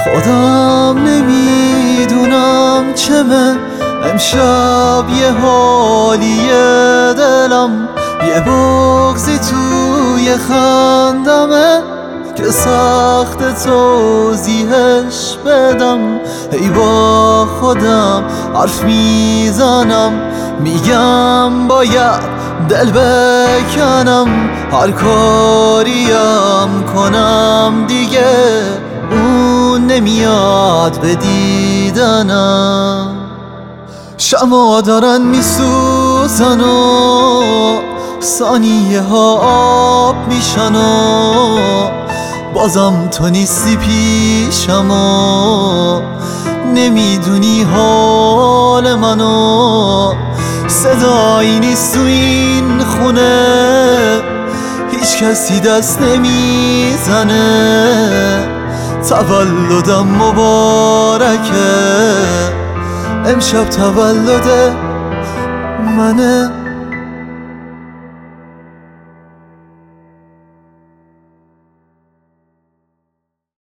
خودم نمیدونم چه من امشب یه حالیه دلم، یه بغضی توی خندمه که سخت توضیحش بدم. ای با خودم حرف میزنم، میگم باید دل بکنم، هر کاریم کنم دیگه اون نمیاد به دیدنم. شمع دارن میسوزن و ثانیه ها آب میشن و بازم تو نیستی پیشم و نمیدونی حال منو. صدایی نیست تو این خونه، هیچ کسی دست نمیزنه. تولدم مبارکه، امشب تولد منه.